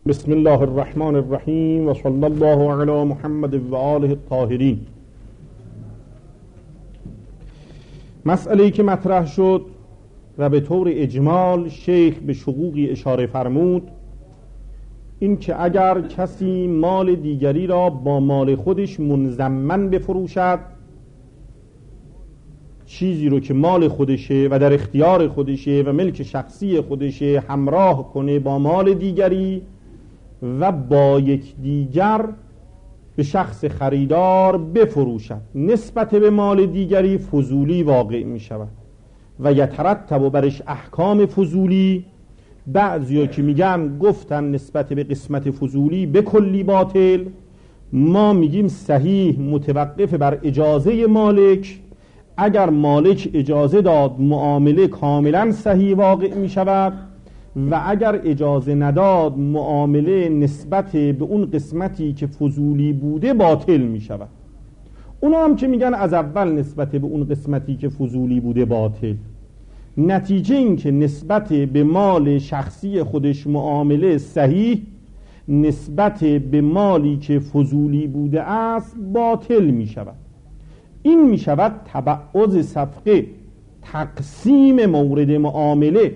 بسم الله الرحمن الرحیم و صلی الله علی محمد و آله الطاهرین. مسئله‌ای که مطرح شد و به طور اجمال شیخ به شقوقی اشاره فرمود، این که اگر کسی مال دیگری را با مال خودش منضمن بفروشد، چیزی رو که مال خودشه و در اختیار خودشه و ملک شخصی خودشه همراه کنه با مال دیگری و با یک دیگر به شخص خریدار بفروشد، نسبت به مال دیگری فضولی واقع می شود و یترتب برش احکام فضولی. بعضیا که میگن گفتن نسبت به قسمت فضولی به کلی باطل، ما میگیم صحیح متوقف بر اجازه مالک. اگر مالک اجازه داد معامله کاملا صحیح واقع می شود و اگر اجازه نداد معامله نسبت به اون قسمتی که فضولی بوده باطل می شود. اونا هم که میگن از اول نسبت به اون قسمتی که فضولی بوده باطل. نتیجه این که نسبت به مال شخصی خودش معامله صحیح، نسبت به مالی که فضولی بوده است باطل می شود. این می شود تبعض صفقه، تقسیم مورد معامله،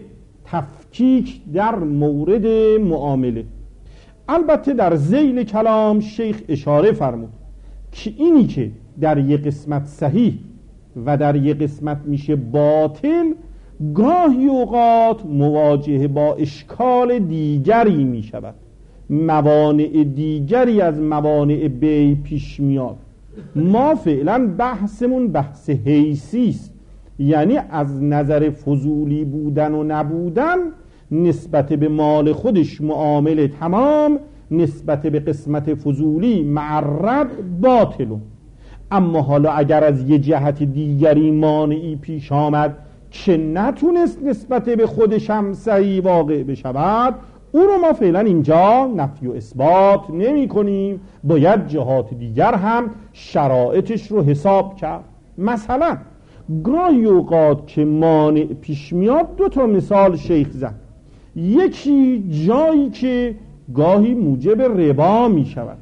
تفکیک در مورد معامله. البته در ذیل کلام شیخ اشاره فرمود که اینی که در یک قسمت صحیح و در یک قسمت میشه باطل، گاهی اوقات مواجهه با اشکال دیگری می شود، موانع دیگری از موانع بیع پیش میاد. ما فعلا بحثمون بحث حیثی است، یعنی از نظر فضولی بودن و نبودن نسبت به مال خودش معامله تمام، نسبت به قسمت فضولی معرض باطل. اما حالا اگر از یه جهت دیگری مانعی پیش آمد که نتونست نسبت به خودش هم صحیح واقع بشود، او رو ما فعلا اینجا نفی و اثبات نمی کنیم، باید جهات دیگر هم شرایطش رو حساب کرد. مثلا گاهی اوقات که مانع پیش میاد، دو تا مثال شیخ زد. یکی جایی که گاهی موجب ربا می شود.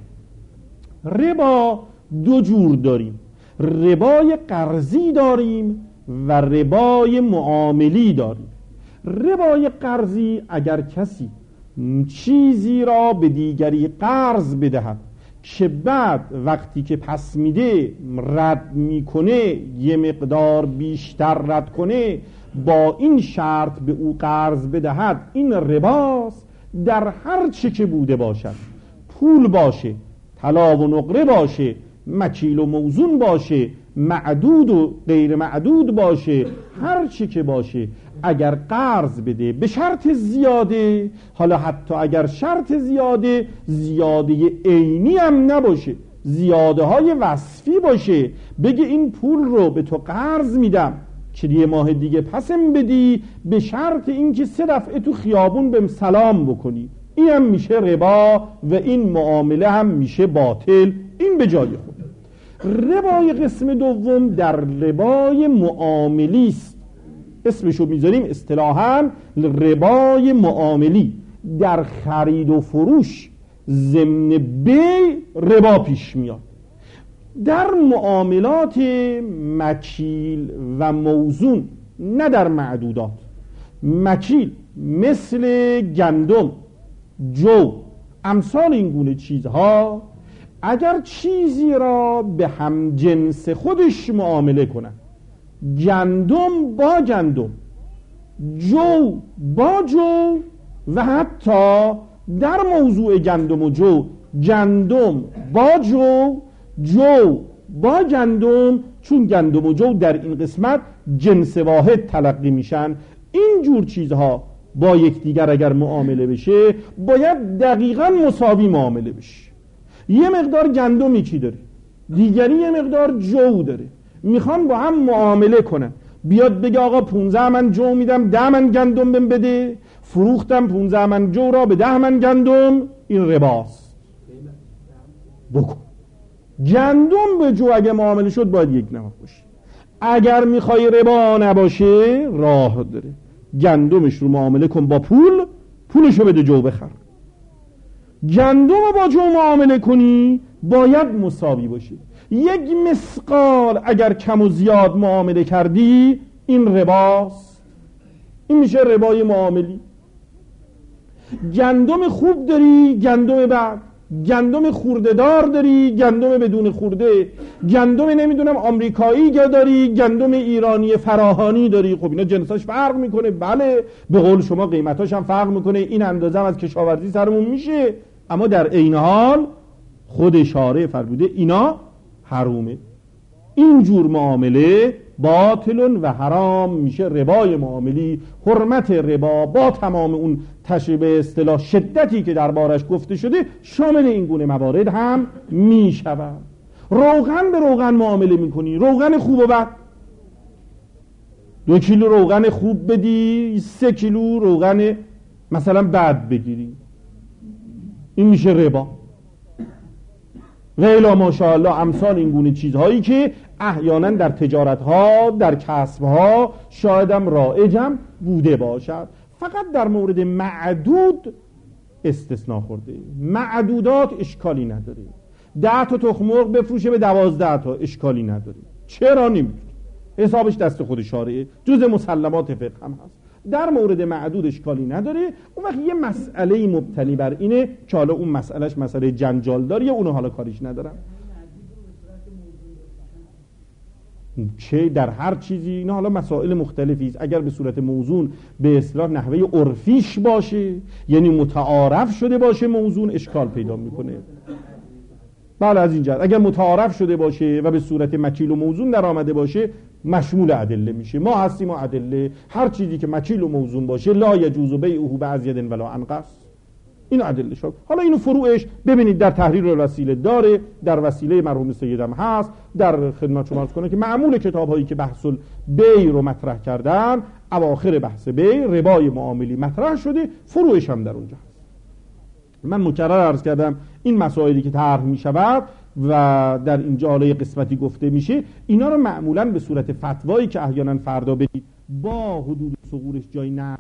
ربا دو جور داریم، ربای قرضی داریم و ربای معاملی داریم. ربای قرضی اگر کسی چیزی را به دیگری قرض بدهد که بعد وقتی که پس میده رد میکنه، یه مقدار بیشتر رد کنه، با این شرط به او قرض بدهد، این رباست. در هر چه که بوده باشد، پول باشه، طلا و نقره باشه، مکیل و موزون باشه، معدود و غیر معدود باشه، هر چی که باشه، اگر قرض بده به شرط زیاده، حالا حتی اگر شرط زیاده عینی هم نباشه، زیاده های وصفی باشه، بگه این پول رو به تو قرض میدم که یه ماه دیگه پسم بدی به شرط اینکه 3 دفعه تو خیابون بهم سلام بکنی، این هم میشه ربا و این معامله هم میشه باطل. این به جای خود. ربای قسم دوم در ربای معاملی است، اسمشو میذاریم اصطلاحاً ربای معاملی. در خرید و فروش ضمن بیع ربا پیش میاد. در معاملات مکیل و موزون، نه در معدودات. مکیل مثل گندم، جو، امثال این گونه چیزها، اگر چیزی را به هم جنس خودش معامله کنن، گندم با گندم، جو با جو، و حتی در موضوع گندم و جو، گندم با جو، جو با گندم، چون گندم و جو در این قسمت جنس واحد تلقی میشن، این جور چیزها با یکدیگر اگر معامله بشه باید دقیقاً مساوی معامله بشه. یه مقدار گندم یکی داره، دیگری یه مقدار جو داره، میخوان با هم معامله کنن، بیاد بگه آقا 15 من جو میدم 10 من گندم بهم بده، فروختم 15 من جو را به 10 من گندم، این رباست. بکن گندم به جو اگه معامله شد باید یک نمک باشه. اگر میخوای ربا نباشه راه داره، گندمش رو معامله کن با پول، پولشو بده جو بخر. گندم با جو معامله کنی باید مساوی باشه. یک مثقال اگر کم و زیاد معامله کردی این رباست، این میشه ربای معاملی. گندم خوب داری، گندم بد، گندم خورده دار داری، گندم بدون خورده، گندم نمیدونم آمریکایی داری، گندم ایرانی فراهانی داری. خب اینا جنساش فرق میکنه، بله به قول شما قیمتاش هم فرق میکنه، این اندازه هم از کشاورزی سرمون میشه، اما در عین حال خود شارع فرموده اینا حرومه. اینجور معامله باطل و حرام میشه، ربای معاملی. حرمت ربا با تمام اون به اصطلاح شدتی که دربارش گفته شده شامل این گونه موارد هم میشود. روغن به روغن معامله میکنی، روغن خوب و بد، 2 کیلو روغن خوب بدی، 3 کیلو روغن مثلا بد بگیری، این میشه ربا. و الا ماشاءالله امثال این گونه چیزهایی که احیانا در تجارتها، در کسبها شایدم رایجم بوده باشد، فقط در مورد معدود استثناء خورده. معدودات اشکالی نداره، 10 تا تخم مرغ بفروشه به 12 تا اشکالی نداره. چرا نمیتونه؟ حسابش دست خود شارعه، جز مسلمات فقه هم هست. در مورد معدود اشکالی نداره. اون وقت یه مسئله مبتنی بر اینه که حالا اون مسئلهش مسئله جنجال داریه، اونو حالا کاریش ندارم. چه در هر چیزی اینا حالا مسائل مختلفی است. اگر به صورت موزون به اصطلاح نحوه عرفیش باشه، یعنی متعارف شده باشه موزون، اشکال پیدا میکنه. بله از این جهت اگر متعارف شده باشه و به صورت مکیل و موزون در آمده باشه مشمول ادله میشه. ما هستیم و ادله، هر چیزی که مکیل و موزون باشه لا یجوز بیعه بازید ولا انقص، این ادله شد. حالا اینو فروعش ببینید در تحریر الوسیله داره، در وسیله مرحوم سیدم هست، در خدمت شما عرض کنم که معمول کتاب‌هایی که بحث البیع رو مطرح کردن اواخر بحث بیع ربای معاملی مطرح شده، فروعش هم در اونجا هست. من مکرر عرض کردم این مسائلی که طرح می‌شود و در اینجا حالا قسمتی گفته میشه، اینا رو معمولاً به صورت فتوایی که احیانا فردا بدید با حدود ثغورش جای نه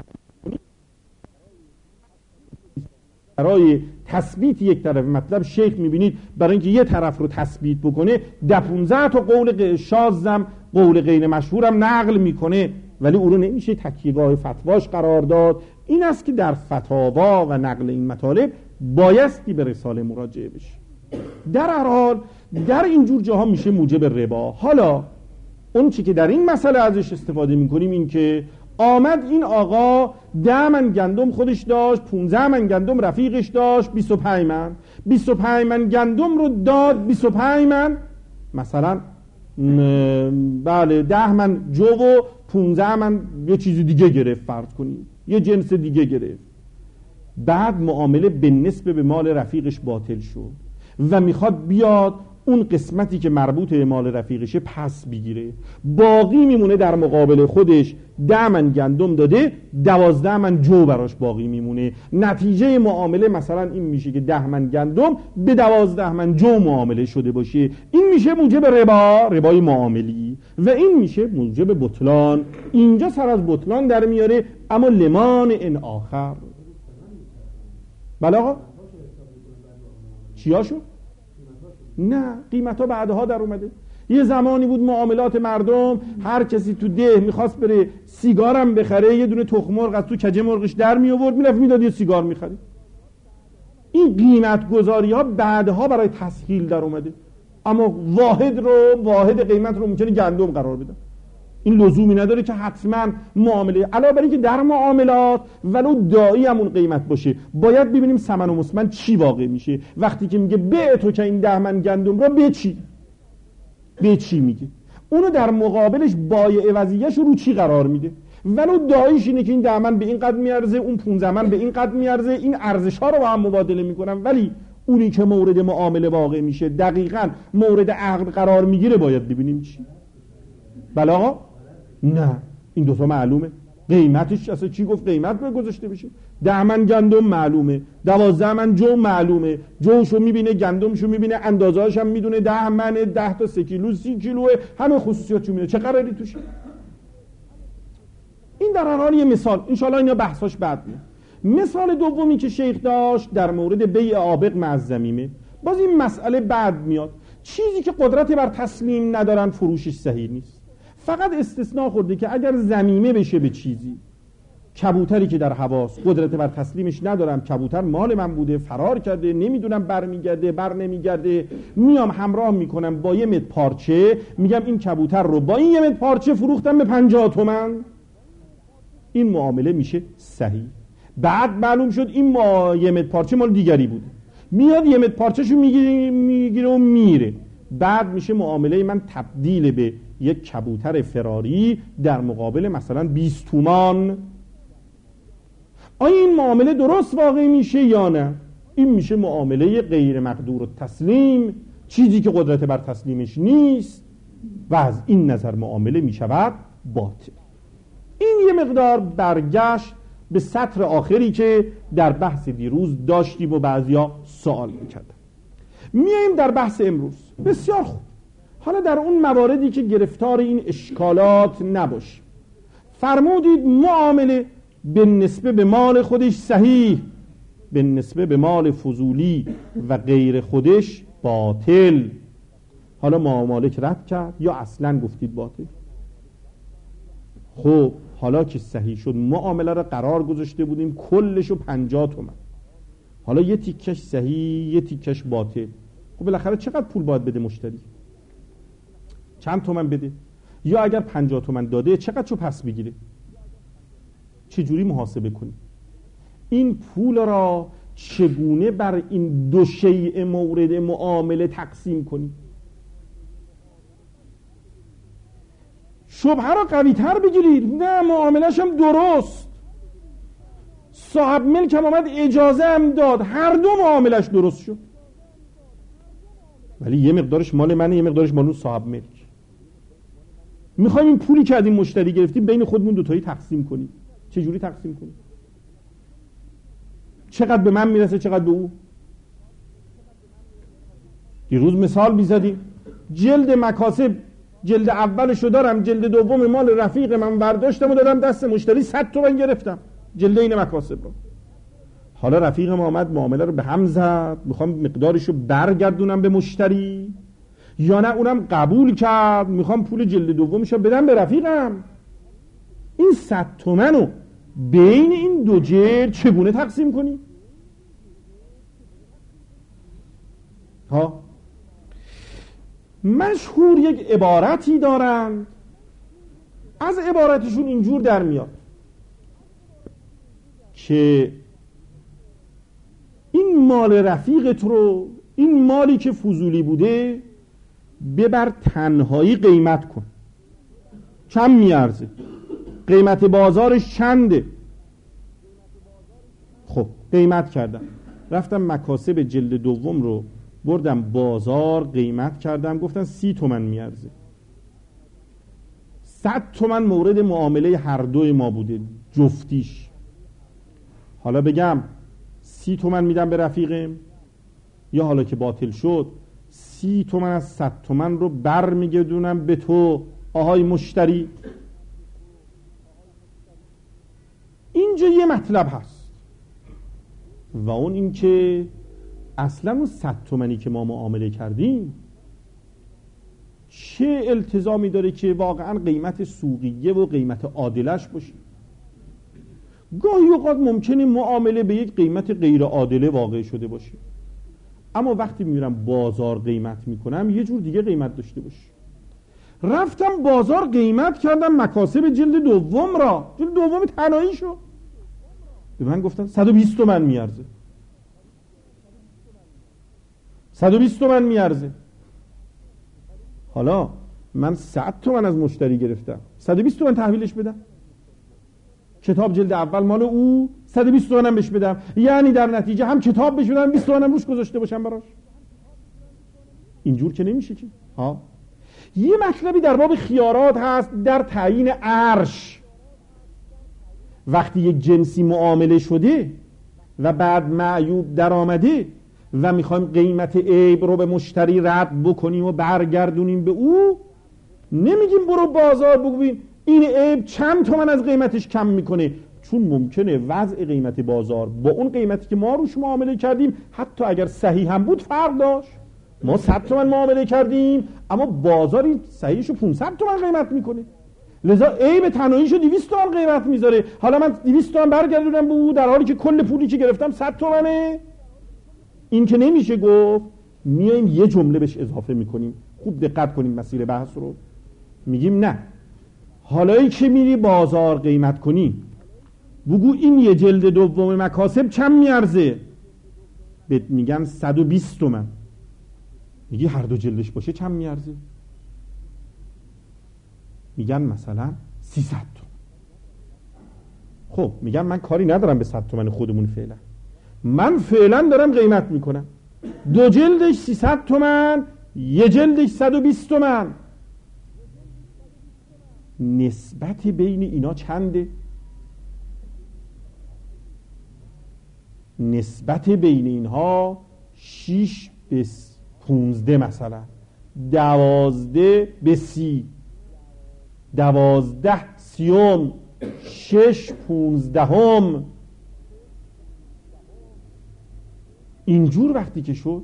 برای تثبیت یک طرف مطلب شیخ میبینید برای اینکه یه طرف رو تثبیت بکنه 10-15 تا قول شاذم، قول غیر مشهورم نقل میکنه، ولی او رو نمیشه تکیهگاه فتواش قرار داد. این است که در فتاوا و نقل این مطالب بایستی به رساله مراجعه بشه. در هر حال در اینجور جاها میشه موجب ربا. حالا اون چی که در این مسئله ازش استفاده میکنیم این که آمد این آقا 10 من گندم خودش داشت، 15 من گندم رفیقش داشت، 25 من 25 من گندم رو داد، 25 من مثلا بله 10 من جو و 15 من یه چیز دیگه گرفت، فرض کنید یه جنس دیگه گرفت. بعد معامله به نسبت به مال رفیقش باطل شد و میخواد بیاد اون قسمتی که مربوط به مال رفیقشه پس بگیره، باقی میمونه در مقابل خودش 10 من گندم داده، 12 من جو براش باقی میمونه. نتیجه معامله مثلا این میشه که 10 من گندم به 12 من جو معامله شده باشه. این میشه موجب ربا، ربای معاملی، و این میشه موجب بطلان. اینجا سر از بطلان در میاره، اما لمان ان آخر. بله آقا چیاشو؟ نه قیمت ها بعدها در اومده. یه زمانی بود معاملات مردم هر کسی تو ده میخواست بره سیگارم بخره، یه دونه تخم مرغ از تو کجه مرغش در می آورد میرفت میداد یه سیگار میخرید. این قیمت گذاری ها بعدها برای تسهیل در اومده، اما واحد قیمت رو ممکنه گندم قرار بدن. این لزومی نداره که حتما معامله، علاوه بر اینکه در معاملات ولو دایی همون قیمت باشه باید ببینیم ثمن و مسمن چی واقع میشه. وقتی که میگه به تو که این 10 من گندم رو به چی میگه، اونو در مقابلش بایع عوضیش رو چی قرار میده. ولو داییش اینه که این 10 من به این قدر میارزه، اون 15 من به این قدر میارزه، این ارزش ها رو با هم مبادله میکنن، ولی اونی که مورد معامله واقع میشه دقیقاً مورد عقد قرار میگیره باید ببینیم چی. بله آقا نه این دوتا معلومه. قیمتش اصلا چی گفت قیمت باید گذاشته بشه؟ 10 من گندم معلومه، 12 من جو معلومه، جوشو میبینه، گندمشو میبینه، اندازه‌اش هم میدونه، 10 من 10 تا 3 کیلو 30 کیلوه، همه خصوصیاتشو میدونه. چه قراری توشه؟ این در هر حال یه مثال، ان شاء الله اینا بحثاش بعد میاد. مثال دومی که شیخ داشت در مورد بیع آبق مع الضمیمه، باز این مسئله بعد میاد. چیزی که قدرت بر تسلیم ندارن فروشش صحیح نیست. فقط استثناء خورده که اگر ضمیمه بشه به چیزی، کبوتری که در هواست قدرت بر تسلیمش ندارم، کبوتر مال من بوده، فرار کرده، نمیدونم برمیگرده بر نمیگرده، میام همراه میکنم با 1 متر پارچه، میگم این کبوتر رو با این 1 متر پارچه فروختم به 50 تومن، این معامله میشه صحیح. بعد معلوم شد این 1 متر پارچه مال دیگری بوده، میاد 1 متر پارچه‌شو میگیره و میره، بعد میشه معامله من تبدیل به یک کبوتر فراری در مقابل مثلا 20 تومان. آیا این معامله درست واقع میشه یا نه؟ این میشه معامله غیر مقدور التسلیم، چیزی که قدرت بر تسلیمش نیست و از این نظر معامله میشود باطل. این یه مقدار برگشت به سطر آخری که در بحث دیروز داشتیم و بعضیا سوال میکردن. میاییم در بحث امروز. بسیار خوب، حالا در اون مواردی که گرفتار این اشکالات نباشیم، فرمودید معامله به نسبه به مال خودش صحیح، به نسبه به مال فضولی و غیر خودش باطل. حالا مالک رد کرد یا اصلا گفتید باطل. خب حالا که صحیح شد، معامله را قرار گذاشته بودیم کلشو 50 تومن، حالا یه تیکش صحیح یه تیکش باطل. خب بالاخره چقدر پول باید بده مشتری؟ چند تومن بده؟ یا اگر 50 تومن داده چقدر چو پس بگیره؟ چجوری محاسبه کنی؟ این پول را چگونه بر این دو شیء مورد معامله تقسیم کنی؟ شبهه را قوی تر بگیرید. نه معاملش هم درست، صاحب ملک هم آمد اجازه هم داد، هر دو معاملش درست شد، ولی یه مقدارش مال منه یه مقدارش مال اون صاحب ملک. میخوایم این پولی که از این مشتری گرفتیم بین خودمون دوتایی تقسیم کنیم. چجوری تقسیم کنیم؟ چقدر به من میرسه چقدر به او؟ دیروز مثال بیزدیم، جلد مکاسب جلد اولشو دارم، جلد دوم مال رفیق من برداشتم و دادم دست مشتری، 100 تومن گرفتم جلد این مکاسب رو. حالا رفیقم آمد معامله رو به هم زد، میخوام مقدارشو برگردونم به مشتری، یا نه اونم قبول کرد میخوام پول جلد دومشو بدم به رفیقم. این 100 تومنو بین این دو جلد چگونه تقسیم کنی؟ ها مشهور یک عبارتی دارند، از عبارتشون اینجور در میاد که این مال رفیقت رو، این مالی که فضولی بوده، ببر تنهایی قیمت کن. چند میارزه؟ قیمت بازارش چنده؟ خب قیمت کردم، رفتم مکاسب جلد دوم رو بردم بازار قیمت کردم، گفتن 30 تومن میارزه. 100 تومن مورد معامله هر دوی ما بوده جفتیش. حالا بگم 30 تومن میدم به رفیقم، یا حالا که باطل شد 30 تومن از 100 تومن رو بر میگردونم به تو آهای مشتری. اینجا یه مطلب هست و اون این که اصلا اون 100 تومنی که ما معامله کردیم چه التزامی داره که واقعا قیمت سوقیه و قیمت عادلش باشه؟ گاهی اوقات ممکنه معامله به یک قیمت غیر عادله واقع شده باشه، اما وقتی میرم بازار قیمت میکنم یه جور دیگه قیمت داشته باشه. رفتم بازار قیمت کردم مکاسب جلد دوم را، جلد دوم تنهایی شد، به من گفتن 120 تومن میارزه. 120 تومن میارزه. حالا من 100 تومن از مشتری گرفتم، 120 تومن تحویلش بدم؟ کتاب جلد اول مال او، 120 تومن هم بهش بدم، یعنی در نتیجه هم کتاب بهش بدم 20 تومن هم روش گذاشته باشم براش؟ اینجور که نمیشه که. ها یه مطلبی در باب خیارات هست در تعیین عرش. وقتی یک جنسی معامله شده و بعد معیوب در آمده و میخوایم قیمت عیب رو به مشتری رد بکنیم و برگردونیم به او، نمیگیم برو بازار بگوین این عیب چند تومن از قیمتش کم میکنه، چون ممکنه وضع قیمت بازار با اون قیمتی که ما روش معامله کردیم حتی اگر صحیح هم بود فرق داشت. ما 100 تومن معامله کردیم اما بازاری صحیحشو 500 تومن قیمت میکنه، لذا عیب تنهاییشو 200 تومن قیمت میذاره. حالا من 200 تومن برگردونم به او در حالی که کل پولی که گرفتم 100 تومنه. این که نمیشه گفت. میایم یه جمله بهش اضافه میکنیم. خوب دقت کنیم مسیر بحث رو. میگیم نه، حالایی که میری بازار قیمت کنی بگو این یه جلد دوم مکاسب چند میارزه؟ بهت میگن 120 تومن. میگی هر دو جلدش باشه چند میارزه؟ میگن مثلا 300 تومن. خب میگن من کاری ندارم به 100 تومن خودمون، فعلا من فعلا دارم قیمت میکنم، 2 جلدش 300 تومن، 1 جلدش 120 تومن. نسبت بین اینا چنده؟ نسبت بین اینها 6 به 15 مثلا، 12 به 30، 12 30، 6 15. اینجور وقتی که شد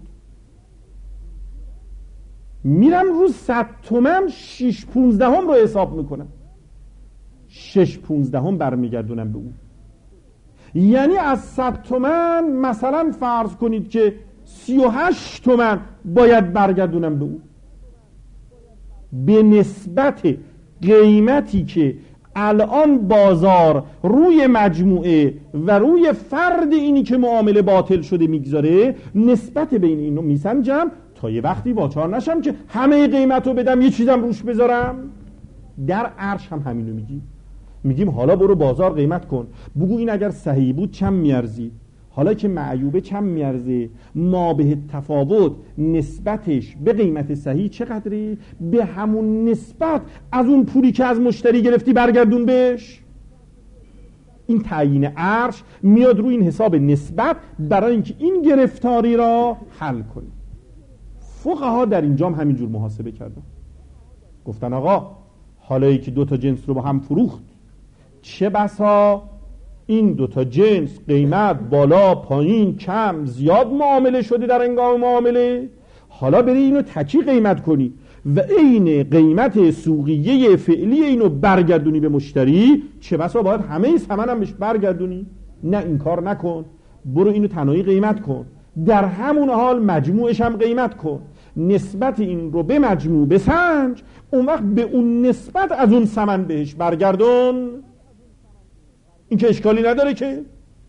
میرم رو 100 تومن 6 15 رو حساب میکنم، 6 15 برمیگردونم به اون. یعنی از 100 تومن مثلا فرض کنید که 38 تومن باید برگردونم به اون، به نسبت قیمتی که الان بازار روی مجموعه و روی فرد اینی که معامله باطل شده میگذاره. نسبت بین اینو میسنجم تا یه وقتی واچار نشم که همه قیمت رو بدم یه چیزم روش بذارم. در عرش هم همینو میگیم حالا برو بازار قیمت کن، بگو این اگر صحیح بود چند میارزی، حالا که معیوبه چند میارزه، ما به تفاوت نسبتش به قیمت صحیح چقدره، به همون نسبت از اون پولی که از مشتری گرفتی برگردون بهش. این تعیین عرش میاد روی این حساب نسبت برای اینکه این گرفتاری را حل کنی. فقها در اینجام همینجور محاسبه کردن، گفتن آقا حالایی که 2 تا جنس رو با هم فروخت، چه بسا این 2 تا جنس قیمت بالا پایین کم زیاد معامله شده در هنگام معامله، حالا بری اینو تکی قیمت کنی و عین قیمت سوقیه فعلی اینو برگردونی به مشتری، چه بسا باید همه ثمن هم بهش برگردونی. نه، این کار نکن، برو اینو تنهایی قیمت کن، در همون حال مجموعش هم قیمت کن، نسبت این رو به مجموع بسنج، اون وقت به اون نسبت از اون ثمن بهش برگردون. این که اشکالی نداره که.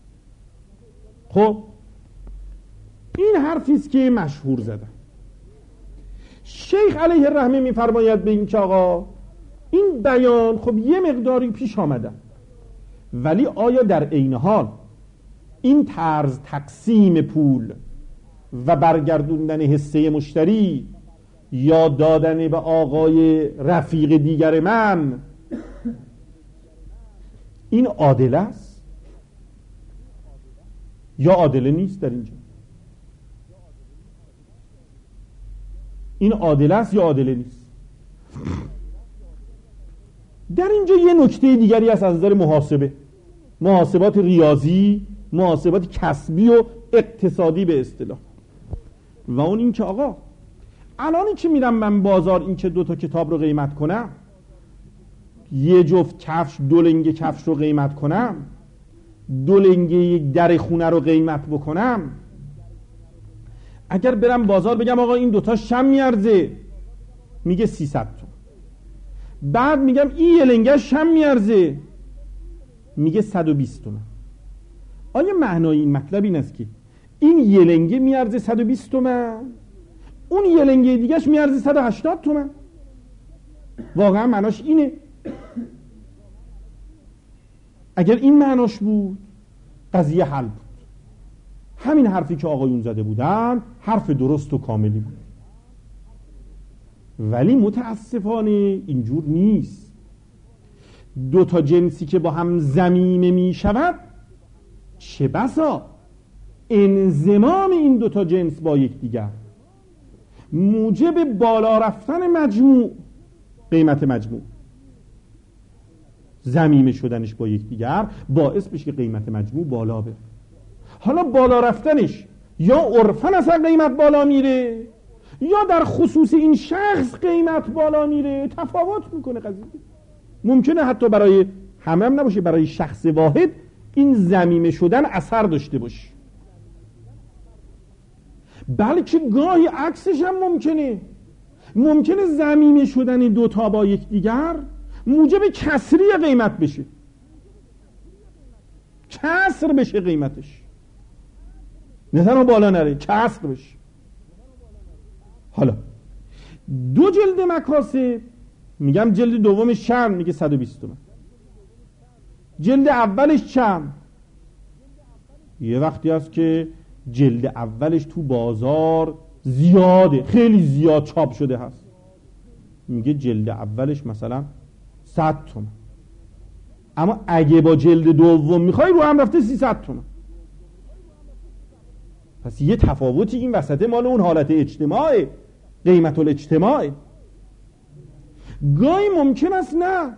خب این حرفیست که مشهور زدن. شیخ علیه الرحمه میفرماید به این که آقا این بیان خب یه مقداری پیش آمدن، ولی آیا در عین حال این طرز تقسیم پول و برگردوندن حصه مشتری یا دادن به آقای رفیق دیگر من این عادل است یا عادل نیست؟ در اینجا این عادل است یا عادل نیست؟ در اینجا یه نکته دیگری هست از نظر محاسبات ریاضی، محاسبات کسبی و اقتصادی به اصطلاح، و اون این که آقا الانی که میرم من بازار این که 2 تا کتاب رو قیمت کنم، یه جفت کفش 2 لنگه کفش رو قیمت کنم، 2 لنگه یک در خونه رو قیمت بکنم، اگر برم بازار بگم آقا این 2 تا چند میارزه، میگه 300 تومن. بعد میگم این یه لنگه چند میارزه، میگه 120 تومن. آیا معنای این مطلب این است که این یه لنگه میارزه 120 تومن، اون یه لنگه دیگهش میارزه 180 تومن؟ واقعا معناش اینه؟ اگر این معناش بود قضیه حل بود. همین حرفی که آقایون زده بودن حرف درست و کاملی بود، ولی متاسفانه اینجور نیست. 2 تا جنسی که با هم ضمیمه می شود، چه بسا انضمام این 2 تا جنس با یکدیگر موجب بالا رفتن مجموع، قیمت مجموع، ضمیمه شدنش با یکدیگر باعث بشه که قیمت مجموع بالا بره. حالا بالا رفتنش یا عرفاً اصلا قیمت بالا میره یا در خصوص این شخص قیمت بالا میره، تفاوت میکنه قضیه. ممکنه حتی برای همه هم نباشه، برای شخص واحد این ضمیمه شدن اثر داشته باشه، بلکه گاهی عکسش هم ممکنه ضمیمه شدن دوتا با یکدیگر موجب کسری قیمت بشه، کسر بشه قیمتش، نه تنها بالا نره، کسر بشه. حالا دو جلد مکاسب، میگم جلد دومش چند؟ میگه 120 تومن. جلد اولش چند؟ یه وقتی هست که جلد اولش تو بازار زیاده، خیلی زیاد چاپ شده هست، میگه جلد اولش مثلا 100 تومن، اما اگه با جلد دوم میخوای رو هم رفته 300 تومن. پس یه تفاوتی این وسط مال اون حالت اجتماعی، قیمت الاجتماعی. گاهی ممکن است نه،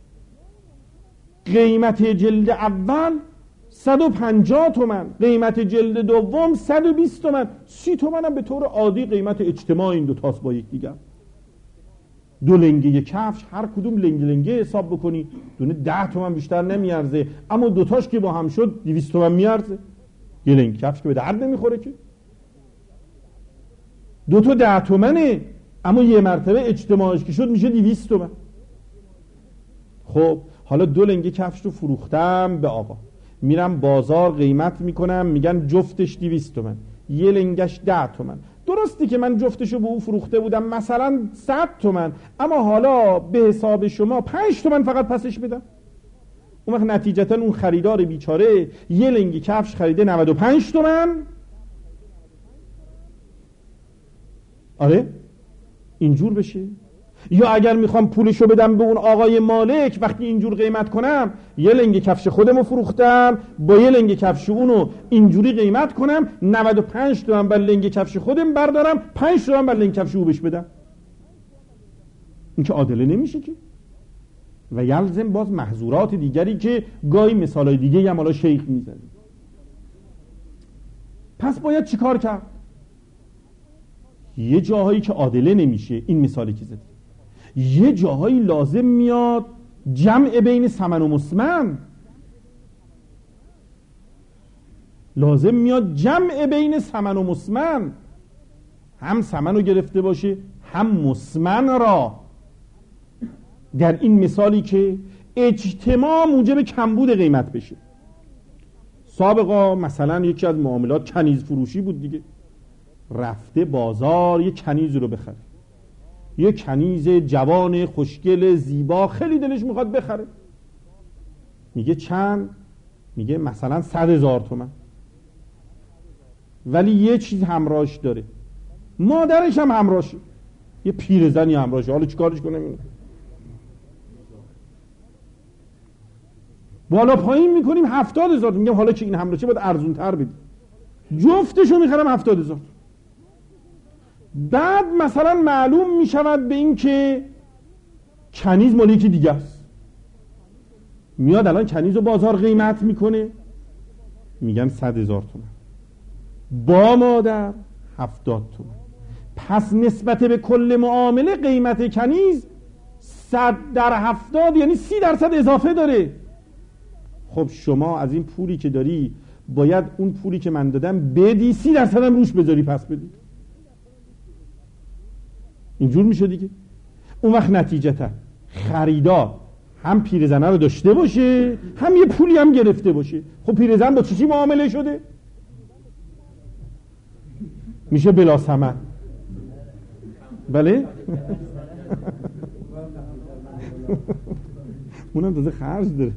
قیمت جلد اول 150 تومن، قیمت جلد دوم 120 تومن، 30 تومن هم به طور عادی قیمت اجتماع این دو تاست با یکدیگر. دو لنگه کفش هر کدوم لنگه حساب بکنی دونه 10 تومن بیشتر نمیارزه، اما دوتاش که با هم شد 200 تومن میارزه. یه لنگه کفش که به درد نمیخوره که، دوتا 10 تومنه، اما یه مرتبه اجتماعش که شد میشه 200 تومن. خب حالا دو لنگه کفش رو فروختم به آقا، میرم بازار قیمت میکنم، میگن جفتش 200 تومن، یه لنگش 10 تومن. درستی که من جفتشو به او فروخته بودم مثلا 100 تومن، اما حالا به حساب شما 5 تومن فقط پسش بدم. اون وقت نتیجتا اون خریدار بیچاره یه لنگه کفش خریده 95 تومن. آره اینجور بشه. یا اگر میخوام پولشو بدم به اون آقای مالک، وقتی اینجور قیمت کنم یه لنگه کفش خودمو فروختم با یه لنگه کفش اونو اینجوری قیمت کنم، 95 تومن بر لنگه کفش خودم بردارم، 5 تومن بر لنگه کفش او بهش بدم. این که عادله نمیشه که. و یلزم باز محظورات دیگری که گاهی مثالای دیگه هم حالا شیخ میزنه. پس باید چی کار کرد؟ یه جاهایی که عادله نمیشه، این مثالی که زدی، یه جاهایی لازم میاد جمع بین ثمن و مسمن، لازم میاد جمع بین ثمن و مسمن، هم ثمن رو گرفته باشه هم مسمن را. در این مثالی که اجتماع موجب کمبود قیمت بشه. سابقا مثلا یکی از معاملات کنیز فروشی بود دیگه، رفته بازار یه کنیز رو بخره، یه کنیز جوان خوشگل زیبا خیلی دلش میخواد بخره، میگه چند؟ میگه مثلا 100,000 تومن، ولی یه چیز همراهش داره، مادرش هم همراهشه، یه پیرزنی همراهشه. حالا چیکارش کنه؟ بالا پایین میکنیم 70,000. میگم حالا که این همراهشه باید ارزون تر بدی، جفتشو میخرم 70,000. بعد مثلا معلوم میشود به این که کنیز مال یکی دیگه است، میاد الان کنیز رو بازار قیمت میکنه، میگن 100,000 تومن، با مادر 70 تومن. پس نسبت به کل معامله قیمت کنیز 100 در 70 یعنی 30% اضافه داره. خب شما از این پولی که داری باید اون پولی که من دادم بدی، 30% هم روش بذاری پس بدی. اینجور میشه دیگه. اون وقت نتیجتا خریدار هم پیرزنه رو داشته باشه هم یه پولی هم گرفته باشه. خب پیرزن با چی معامله شده؟ میشه بلا ثمن. بله؟ اونم تازه خرج داره.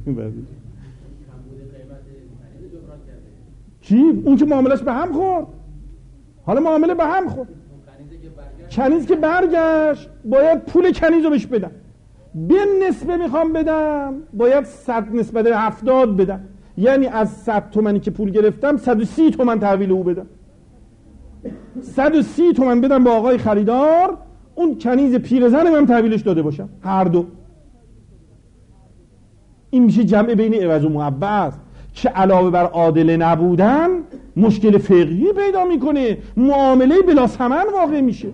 چی؟ اون که معاملش به هم خورد. حالا معامله به هم خورد، کنیز که برگشت باید پول کنیز رو بهش بدم، به نسبه میخوام بدم باید 100 نسبت 70 بدم، یعنی از 100 تومنی که پول گرفتم 130 تومن تحویل او بدم، 130 تومن بدم با آقای خریدار، اون کنیز پیرزن من تحویلش داده باشم، هر دو. این میشه جمع بین عوض و معوض که علاوه بر عادل نبودن مشکل فقهی پیدا میکنه، معامله بلا ثمن واقع میشه.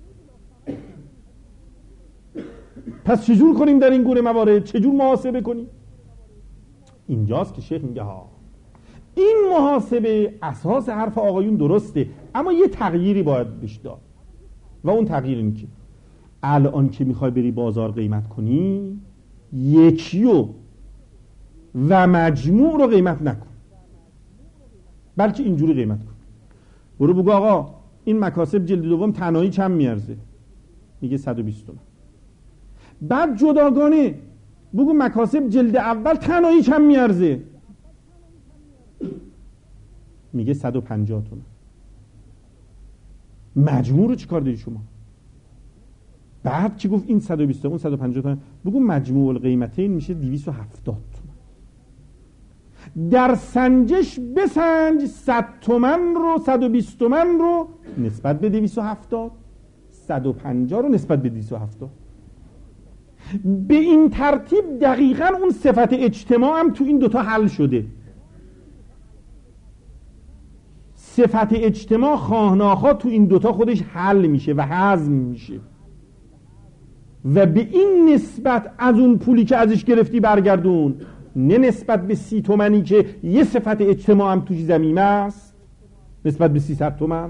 پس چجور کنیم در این گونه موارد؟ چجور محاسبه کنیم؟ اینجاست که شیخ میگه ها این محاسبه اساس حرف آقایون درسته، اما یه تغییری باید بهش داد و اون تغییر این که الان که میخوای بری بازار قیمت کنی، یکیو و مجموع رو قیمت نکن، بلکه اینجوری قیمت کن. برو بگو آقا این مکاسب جلد دوم تنهایی چند میارزه؟ میگه 120 تومن. بعد جداگانه بگو مکاسب جلد اول تنهایی چند میارزه؟ میگه 150 تومن. مجموع رو چیکار داری شما؟ بعد که گفت این 120 اون 150 تومن، بگو مجموع القیمتین میشه 270 تومن. در سنجش بسنج 100 تومن رو 120 تومن رو نسبت به 270، 150 رو نسبت به 270. به این ترتیب دقیقاً اون صفت اجتماع هم تو این دوتا حل شده. صفت اجتماع خواهناخواه تو این دوتا خودش حل میشه و هضم میشه و به این نسبت از اون پولی که ازش گرفتی برگردون، نه نسبت به 30 تومنی که یه صفت اجتماع هم توش ضمیمه است نسبت به 300 تومن.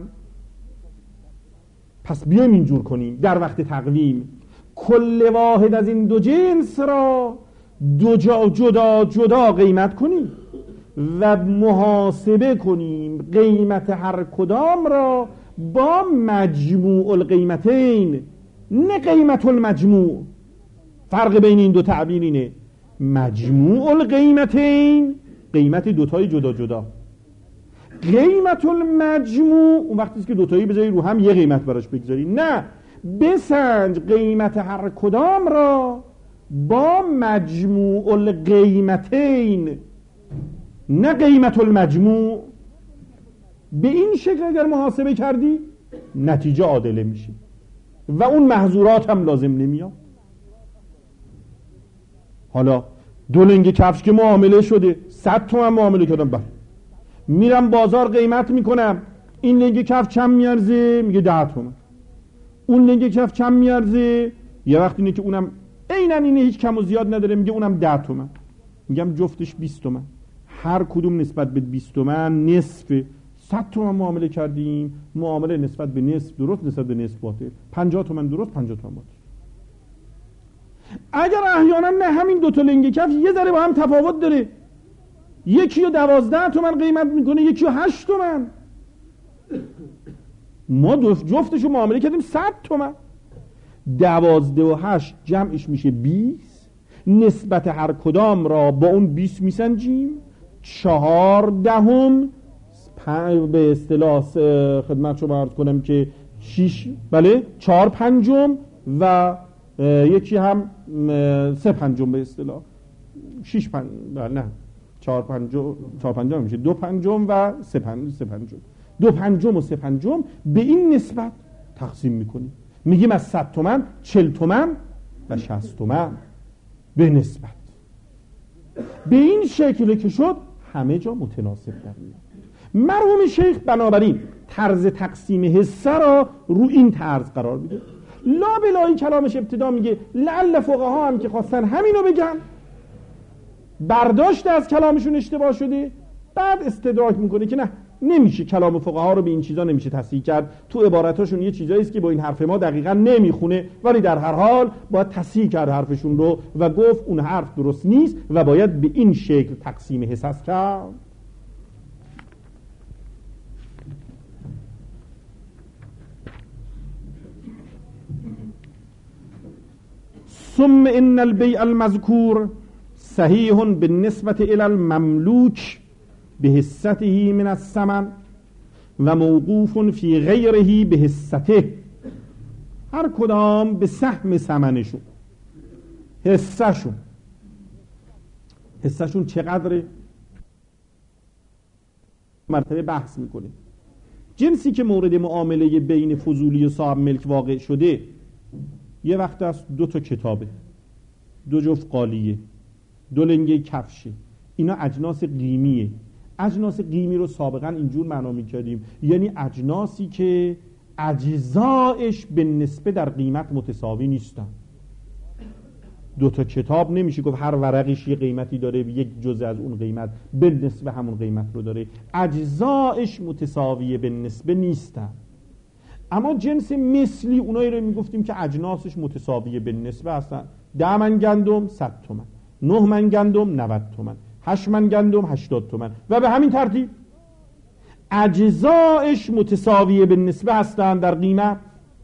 پس بیایم اینجور کنیم در وقت تقویم کل واحد از این دو جنس را جدا جدا قیمت کنیم و محاسبه کنیم قیمت هر کدام را با مجموع القیمتین، نه قیمت المجموع. فرق بین این دو تعبیر اینه، مجموع القیمتین قیمت دوتای جدا جدا، قیمت المجموع اون وقتی که دوتایی بذاری رو هم یه قیمت براش بگذاری. نه، بسنج قیمت هر کدام را با مجموع القیمتین، نه قیمت المجموع. به این شکل اگر محاسبه کردی نتیجه عادله میشه و اون محظورات هم لازم نمیاد. حالا دو لنگ کفش که معامله شده 100 تومن معامله کردم، بله میرم بازار قیمت میکنم، این لنگ کفش چند میارزه؟ میگه 10 تومن. اون لنگ کفش چند میارزه؟ یه وقت اینه که اونم عیناً اینه هیچ کم و زیاد نداره، میگه اونم 10 تومن. میگم جفتش 20 تومن، هر کدوم نسبت به 20 تومن نصف 100 تومن معامله کردیم، معامله نسبت به نصف درست نسبت به نصف باطل، 50 تومن درست 50 تومن باطل. اگر احیانا نه همین دو تا لنگ کفش یه ذره با هم تفاوت داره، یکی رو 12 تومن قیمت میکنه یکی رو 8 تومن، ما جفتشو معامله کردیم 100 تومن، 12 و 8 جمعش میشه 20، نسبت هر کدام را با اون 20 میسنجیم، 14 به اصطلاح خدمت شما عرض کنم که 6 بله 4 پنجم و یکی هم 3 پنجم به اصطلاح 6 پنجم بله نه 4 پنجم میشه 2 پنجم و 3 پنجم 2 پنجم و 3 پنجم به این نسبت تقسیم میکنیم، میگیم از 100 تومن 40 تومن و 60 تومن به نسبت. به این شکل که شد همه جا متناسب در میاد. مرحوم شیخ بنابراین طرز تقسیم حصه را رو این طرز قرار میده. لا بلایی کلامش ابتدا میگه لعل فقها هم که خواستن همینو بگن برداشت از کلامشون اشتباه شده، بعد استدراک میکنه که نه نمیشه کلام فقها رو به این چیزا نمیشه تصحیح کرد، تو عباراتشون یه چیزایی است که با این حرف ما دقیقاً نمیخونه، ولی در هر حال باید تصحیح کرد حرفشون رو و گفت اون حرف درست نیست و باید به این شکل تقسیم حصص کرد. ثم ان البيع المذكور صحیح بالنسبة الى المملوك بحصته من الثمن و موقوف فی غیره بحصته، هر کدام به سهم ثمنشون حصهشون چقدره مرتبه بحث میکنه. جنسی که مورد معامله بین فضولی و صاحب ملک واقع شده یه وقت است 2 تا کتابه، 2 جفت قالیه، 2 لنگه کفشه. اینا اجناس قیمیه. اجناس قیمی رو سابقا اینجور معنا می‌کردیم، یعنی اجناسی که اجزایش به نسبه در قیمت متساوی نیستن. 2 تا کتاب نمیشه گفت هر ورقش یه قیمتی داره، یک جزء از اون قیمت به نسبه همون قیمت رو داره. اجزایش متساوی به نسبه نیستن. اما جنس مثلی اونایی رو میگفتیم که اجناسش متساوی به نسبه هستن. 10 من گندم 100 تومن، 9 من گندم 90 تومن، 8 من گندم 80 تومن و به همین ترتیب اجزایش متساوی به نسبه هستن در قیمت.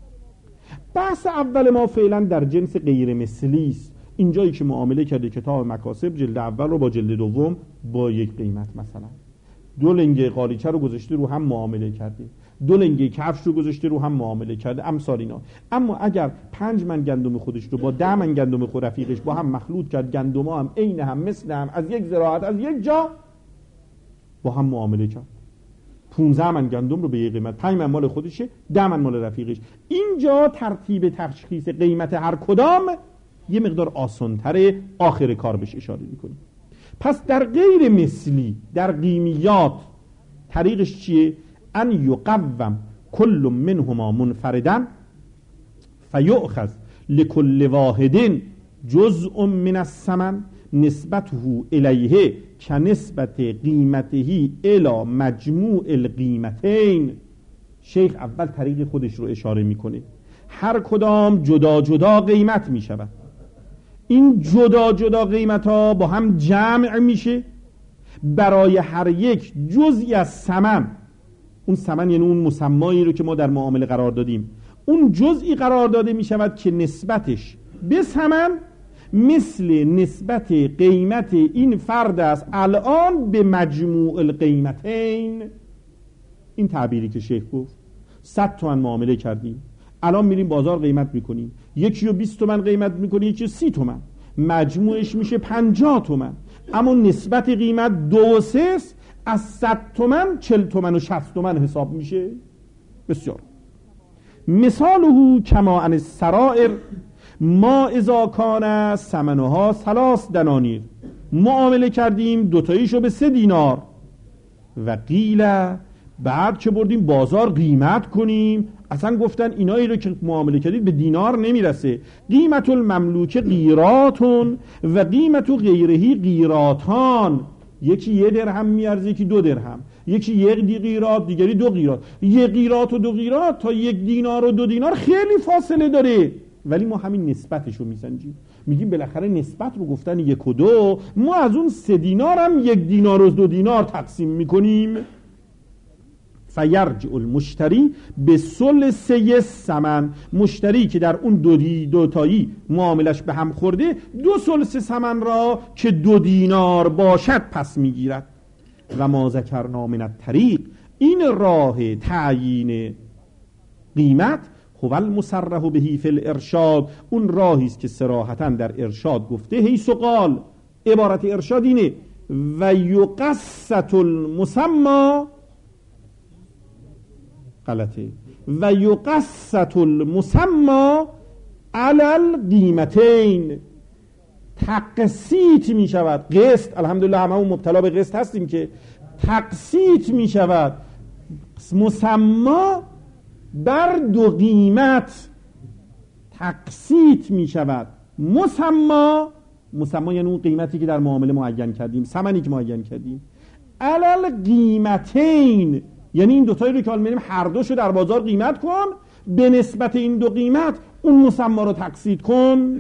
بحث اول ما فعلا در جنس غیر مثلی است. اینجایی که معامله کرده کتاب مکاسب جلد اول رو با جلد دوم با یک قیمت، مثلا 2 لنگه قالیچه رو گذاشته رو هم معامله کرده، 2 لنگه کفش رو گذاشته رو هم معامله کرده، امثال اینا. اما اگر 5 من گندم خودش رو با 10 من گندم خود رفیقش با هم مخلوط کرد، گندم‌ها هم عین هم مثل هم از یک زراعت از یک جا با هم معامله کرد، 15 من گندم رو به یک قیمت، 5 من مال خودشه، 10 من مال رفیقش، اینجا ترتیب تشخیص قیمت هر کدام یه مقدار آسان‌تره، آخر کار بهش اشاره می‌کنیم. پس در غیر مثلی، در قیمیات طریقش چیه؟ ان یقوم کل منهما منفردا فیؤخذ لكل واحد جزء من الثمن نسبته الیه کنسبت قیمته الی مجموع القیمتین. شیخ اول طریق خودش رو اشاره میکنه. هر کدام جدا جدا قیمت میشود. این جدا جدا قیمت ها با هم جمع میشه برای هر یک جزئی از ثمن. اون ثمن یعنی اون مسمایی رو که ما در معامله قرار دادیم، اون جزئی قرار داده میشود که نسبتش به ثمن مثل نسبت قیمت این فرد است الان به مجموع القیمتین. این تعبیری که شیخ گفت، 100 تومن معامله کردیم، الان میریم بازار قیمت میکنیم، یکی رو 20 تومن قیمت میکنیم، یکی رو 30 تومن، مجموعش میشه 50 تومن، اما نسبت قیمت 2/3 از 100 تومن 40 تومن و 60 تومن حساب میشه. بسیار مثاله کما عن السرائر ما اذا کان ثمنها 3 دنانیر. معامله کردیم دوتاییشو به 3 دینار و قیل بعد که بردیم بازار قیمت کنیم، اصلا گفتن اینایی رو که معامله کردید به دینار نمیرسه. قیمت المملوک قیراتون و قیمت غیرهی قیراتان. یکی 1 درهم میارزه، یکی 2 درهم، یکی 1 قیرات دیگری 2 قیرات. 1 قیرات و 2 قیرات تا 1 دینار و 2 دینار خیلی فاصله داره، ولی ما همین نسبتشو میسنجیم، میگیم بالاخره نسبت رو گفتن 1 و 2، ما از اون 3 دینار هم 1 دینار و 2 دینار تقسیم میکنیم. فیرجع المشتری به ثلث الثمن. مشتری که در اون دوتایی معاملش به هم خورده 2/3 ثمن را که 2 دینار باشد پس میگیرد. و ما ذکرنا من الطریق، این راه تعیین قیمت هو المصرح به فی الارشاد، اون راهی است که صراحتا در ارشاد گفته. حیث قال، عبارت ارشاد اینه و یقسط المسمى، غلطه، و یقسط المسمى علی القیمتین. تقسیط می شود، قسط، الحمدلله هممون مبتلا به قسط هستیم که تقسیط می شود مسما بر 2 قیمت. تقسیط می شود مسما یعنی اون قیمتی که در معامله معین کردیم، ثمنی که معین کردیم، علی القیمتین، یعنی این دوتایی رو که حال میریم هر دوشو در بازار قیمت کن، به نسبت این 2 قیمت اون مسما رو تقسیط کن.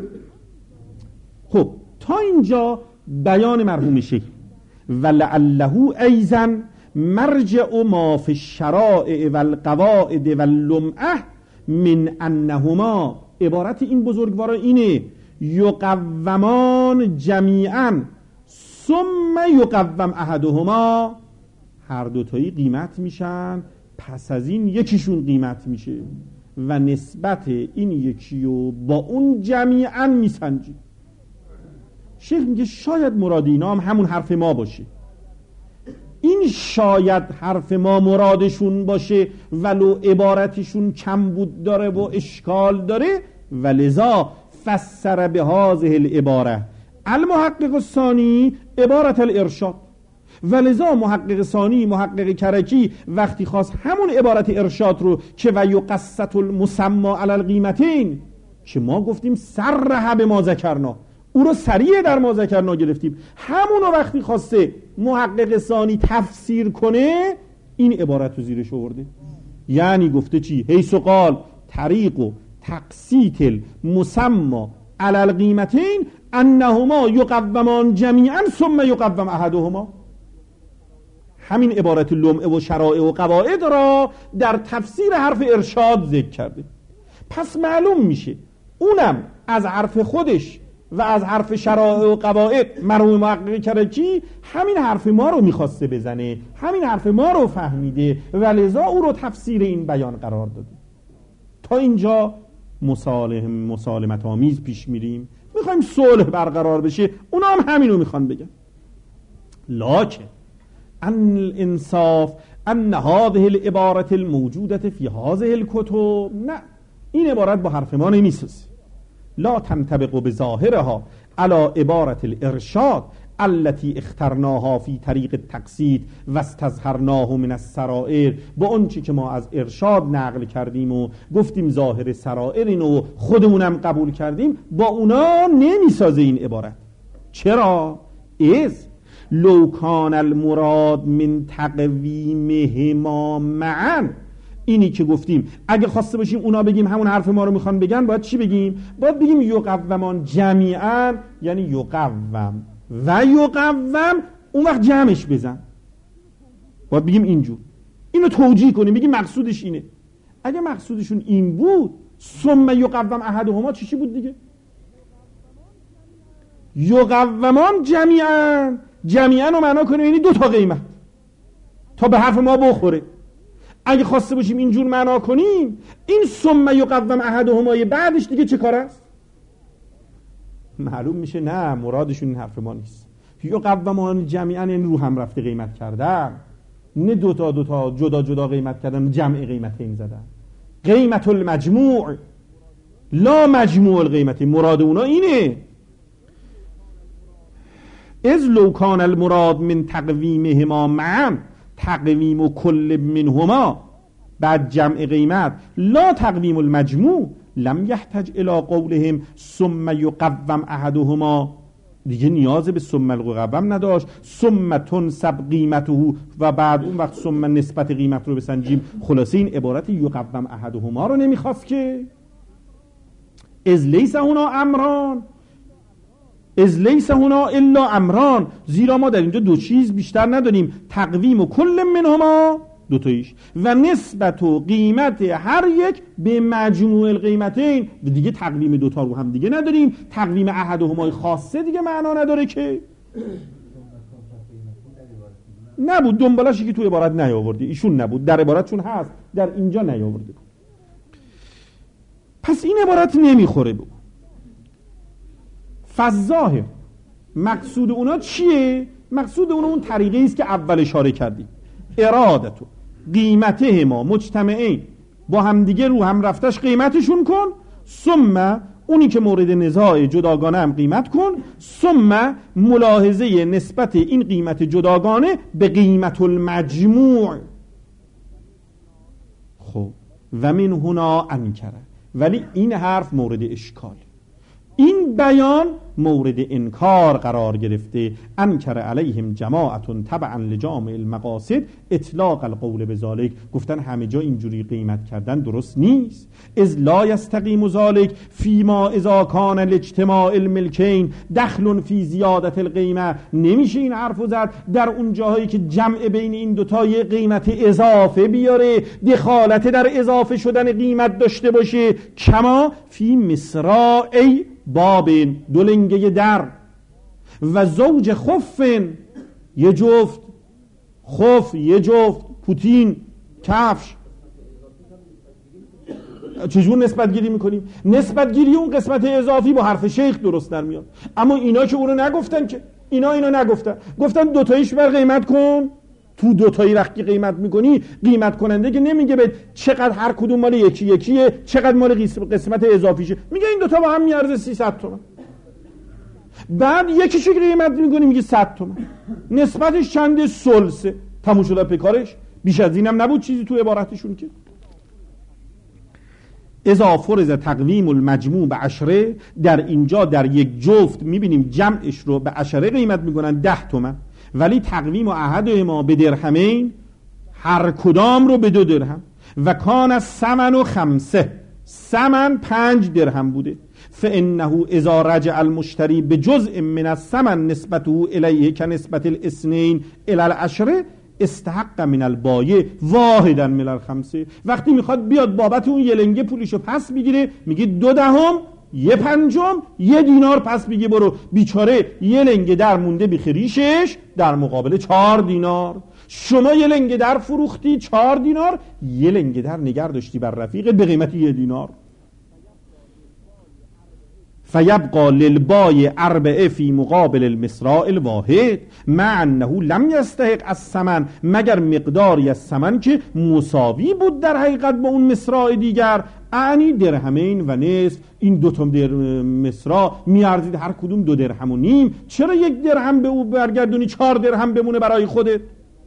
خب تا اینجا بیان مرحوم شیخ. ولعله ایضا مرجع ما فی الشرائع والقواعد واللمعه من انهما، عبارت این بزرگواران اینه یقومان جمیعا ثم یقوم احدهما، هر دوتایی قیمت میشن، پس از این یکیشون قیمت میشه و نسبت این یکی رو با اون جمیعا میسنجی. شیخ میگه شاید مراد اینا هم همون حرف ما باشه. این شاید حرف ما مرادشون باشه ولو عبارتشون کم بود داره و اشکال داره، ولذا فسر به هذه العباره المحقق الثانی عبارت الارشاد، ولذا محقق ثانی، محقق کرکی وقتی خواست همون عبارت ارشاد رو که و یقصت المسمى علی القیمتین که ما گفتیم صرح به ما ذکرنا، او رو سریع در ما ذکرنا گرفتیم، همون رو وقتی خواسته محقق ثانی تفسیر کنه این عبارت رو زیرش آورده. یعنی گفته چی؟ حیث قال طریق و تقسیط المسمى علی القیمتین انهما یقومان جمیعا ثم یقوم احدهما. همین عبارت لمعه و شرائع و قواعد را در تفسیر حرف ارشاد ذکر کرده. پس معلوم میشه اونم از حرف خودش و از حرف شرائع و قواعد مرحوم محقق کرکی همین حرف ما رو میخواسته بزنه، همین حرف ما رو فهمیده و لذا او رو تفسیر این بیان قرار داده. تا اینجا مسالمت آمیز پیش میریم، میخوایم صلح برقرار بشه، اونا هم همین رو میخوان بگن. لکن ان الانصاف ان هذه العبارة الموجودة في هذه الكتب، نه، این عبارت با حرف ما نمیسازه. لا تنطبق بظاهرها على عبارة الارشاد التي اخترناها في طریق التقسیط و استظهرناه من السرائر، با اون چی که ما از ارشاد نقل کردیم و گفتیم ظاهر سرائر اینو خودمونم قبول کردیم، با اونا نمیسازه این عبارت. چرا؟ لو کان المراد من تقویمهما معا، اینی که گفتیم اگه خواسته باشیم اونا بگیم همون حرف ما رو میخوان بگن، باید چی بگیم؟ باید بگیم یقومان جمیعا، یعنی یقوم و یقوم، اون وقت جمعش بزن. باید بگیم اینجور، اینو توجیه کنیم، بگیم مقصودش اینه. اگه مقصودشون این بود ثم یقوم احدهما چی بود دیگه؟ یقومان جمیعا، جمیعا رو معنا کنیم یعنی 2 تا قیمت تا به حرف ما بخوره. اگه خواسته باشیم اینجور معنا کنیم این ثم یقوم احدهما بعدش دیگه چه کار است؟ معلوم میشه نه، مرادشون این حرف ما نیست. یقومان جمیعا این رو هم رفته قیمت کردن، نه 2 تا جدا جدا قیمت کردن، جمع قیمتین زدن. قیمت المجموع لا مجموع القیمت، مراد اونا اینه. از لو کان المراد من تقویمهما معا تقویم کل منهما بعد جمع قیمت لا تقویم المجموع لم يحتج الى قولهم ثم يقوم احدهما، دیگه نیاز به ثم القوم نداشت. ثم تنسب قیمته و بعد اون وقت ثم نسبت قیمت رو بسنجیم. خلاصه این عبارت یقوم احدهما رو نمیخواست که از لیس هنا امران، از لیس هنا الا امران، زیرا ما در اینجا 2 چیز بیشتر نداریم، تقویم و کل منهما 2 تاییش و نسبت و قیمت هر یک به مجموع القیمتین، دیگه تقویم 2 تا رو هم دیگه نداریم. تقویم احدهما خاصه دیگه معنا نداره که نبود، دنبالشی که تو عبارت نیاورده، ایشون نبود، در عبارتشون هست، در اینجا نیاورده. پس این عبارت نمیخوره بود. فظاهر مقصود اونا چیه؟ مقصود اونا اون طریقه است که اول اشاره کردیم، ارادتو قیمته ما مجتمعین، با هم دیگه رو هم رفتش قیمتشون کن، ثم اونی که مورد نزاع جداگانه هم قیمت کن، ثم ملاحظه نسبت این قیمت جداگانه به قیمت المجموع. خب و من هنا انکره، ولی این حرف مورد اشکال، این بیان مورد انکار قرار گرفته. انکر علیهم جماعتون تبعا لجامع المقاصد اطلاق القول بذالک، گفتن همه جا اینجوری قیمت کردن درست نیست. اذ لا یستقیم ذالک فیما اذا کان الاجتماع الملکین دخل فی زیادت القیمه، نمیشه این حرفو زد در اون جاهایی که جمع بین این 2 تا یه قیمت اضافه بیاره، دخالت در اضافه شدن قیمت داشته باشه. کما فی مصراعی بابین، 2 لنگه در، و زوج خفن، یه جفت خف، یه جفت پوتین، کفش. چجور نسبت گیری میکنیم؟ نسبت گیری اون قسمت اضافی با حرف شیخ درست در میاد، اما اینا که اونو نگفتن، که اینا نگفتن، گفتن 2 تاییش بر قیمت کن. تو 2 تایی وقتی قیمت میکنی، قیمت کننده که نمیگه به چقدر هر کدوم مال یکیه، چقدر مال قسمت اضافیشه، میگه این 2 تا با هم میارزه 300 تومن. بعد یکیشو قیمت میکنی میگه 100 تومن، نسبتش چنده؟ ثلثه. تموم شده پیکارش. بیش از اینم نبود چیزی تو عبارتشون که. اذا فرض تقویم المجموع به 10، در اینجا در یک جفت میبینیم جمعش رو به 10 قیمت میکنن 10 تومن، ولی تقویم و احدهما به درهمین، هر کدام رو به 2 درهم. و کان الثمن 5، ثمن 5 درهم بوده. فانه اذا رجع المشتری بجزء من الثمن نسبته الیه کنسبت الاثنین الی العشره استحق من البایع واحدا من الخمسه. وقتی میخواد بیاد بابت اون یه لنگه پولیشو پس بگیره، میگه 2 دهم، 1/5، 1 دینار پس بگی برو. بیچاره یه لنگه در مونده بخریشش در مقابل 4 دینار. شما یه لنگه در فروختی 4 دینار، یه لنگه در نگر داشتی بر رفیقت به قیمت 1 دینار. فیبقى للبایع 4 فی مقابل المصراع الواحد مع انه لم یستحق الثمن، مگر مقداری از ثمن که مساوی بود در حقیقت با اون مصراع دیگر، اعنی درهمین و نصف. این 2 تا مصراع میارزید هر کدوم 2 درهم و نیم. چرا 1 درهم به او برگردونی 4 درهم بمونه برای خودت؟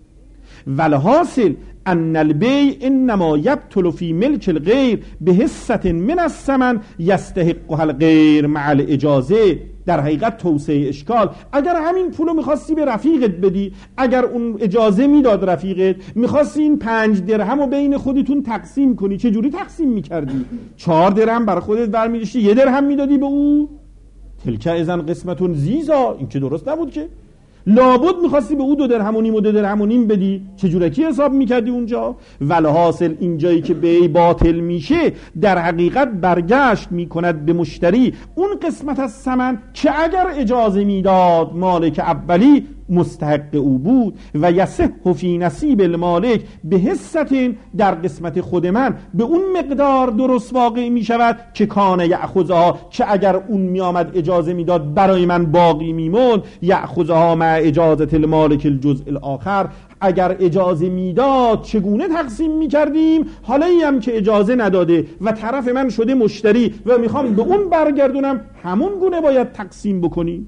والحاصل ان البیع انما یبطل فی ملک الغیر به حصة من الثمن یستحقها الغیر مع الاجازه. در حقیقت توسعه اشکال، اگر همین پولو میخواستی به رفیقت بدی، اگر اون اجازه میداد رفیقت، میخواستی این 5 درهم رو بین خودتون تقسیم کنی، چه جوری تقسیم میکردی؟ 4 درهم برای خودت برمی‌داشتی، 1 درهم میدادی به او. تلک اذن قسمتون زیزا، این که درست نبود که. لابد میخواستی به او 2 درهم و نیم و 2 درهم و نیم بدی، چجورکی حساب میکردی اونجا؟ ولحاصل اینجایی که بیع باطل میشه در حقیقت برگشت میکند به مشتری اون قسمت از ثمن که اگر اجازه میداد مالک اولی مستحق او بود. و یصح فی نصیب المالک به حصة، در قسمت خود من به اون مقدار درست واقع می شود که کان یأخذها، که اگر اون می آمد اجازه میداد برای من باقی میموند، یأخذها مع اجازت المالک الجزء الاخر. اگر اجازه میداد چگونه تقسیم میکردیم؟ حالا این هم که اجازه نداده و طرف من شده مشتری و میخوام به اون برگردونم، همون گونه باید تقسیم بکنیم.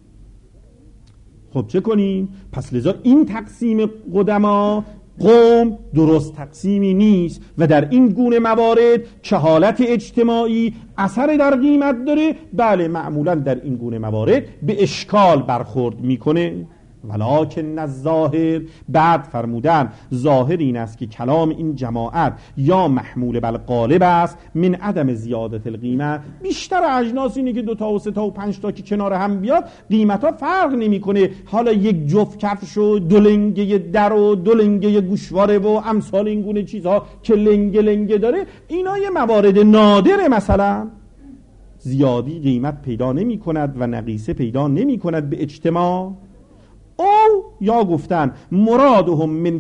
خب چه کنیم؟ پس لذا این تقسیم قدما قوم درست تقسیمی نیست و در این گونه موارد که حالت اجتماعی اثر در قیمت داره، بله معمولا در این گونه موارد به اشکال برخورد میکنه. ولکن الظاهر، بعد فرمودن ظاهر این است که کلام این جماعت یا محمول بر غالب است من عدم زیادت القیمه. بیشتر اجناس اینه که 2 تا و 3 تا و 5 تا که کنار هم بیاد قیمت ها فرق نمیکنه. حالا یک جفت کفش و 2 لنگه در و 2 لنگه گوشواره و امثال این گونه چیزها که لنگه داره، اینا یه موارد نادره. مثلا زیادی قیمت پیدا نمی کند و نقیصه پیدا نمی کند به اجتماع. او یا گفتن مرادهم من